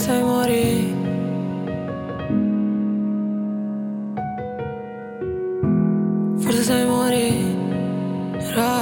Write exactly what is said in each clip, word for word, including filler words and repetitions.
sai morire. Forse sai morirà.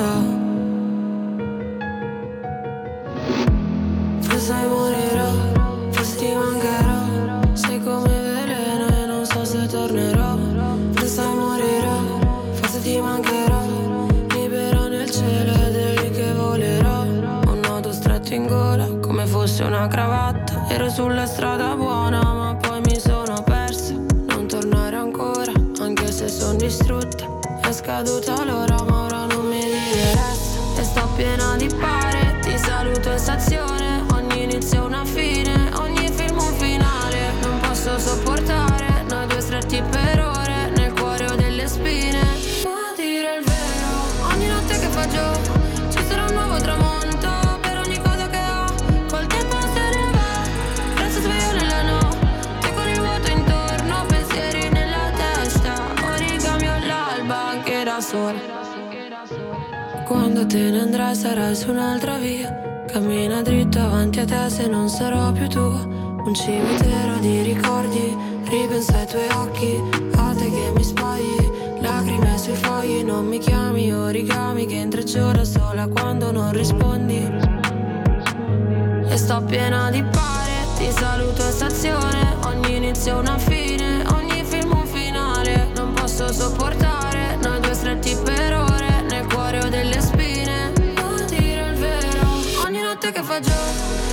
Forse sai morirò, forse ti mancherò. Sei come veleno e non so se tornerò. Forse sai morirò, forse ti mancherò. Libero nel cielo ed è lì che volerò. Un nodo stretto in gola come fosse una cravatta. Ero sulla strada buona ma poi mi sono persa. Non tornare ancora anche se sono distrutta. È scaduta l'ora ma ora non mi interessa. E sto piena di pare, ti saluto in stazione. Ogni inizio è una fine, ogni film un finale. Non posso sopportare noi due stretti per ore nel cuore ho delle spine. Ma dire il vero, ogni notte che fa giù ci sarà un nuovo tramonto per ogni cosa che ho. Col tempo se ne va, presto sveglio nella notte con il vuoto intorno, pensieri nella testa. Origami all'alba anche da sola. Quando te ne andrai sarai su un'altra via. Cammina dritto avanti a te se non sarò più tua. Un cimitero di ricordi, ripensa ai tuoi occhi, a te che mi spogli, lacrime sui fogli. Non mi chiami origami che intreccio da sola quando non rispondi. E sto piena di pare, ti saluto in stazione. Ogni inizio è una fine, ogni film un finale. Non posso sopportare noi due stretti per ore nel cuore ho delle spine. Ma dire il vero, ogni notte che fa giù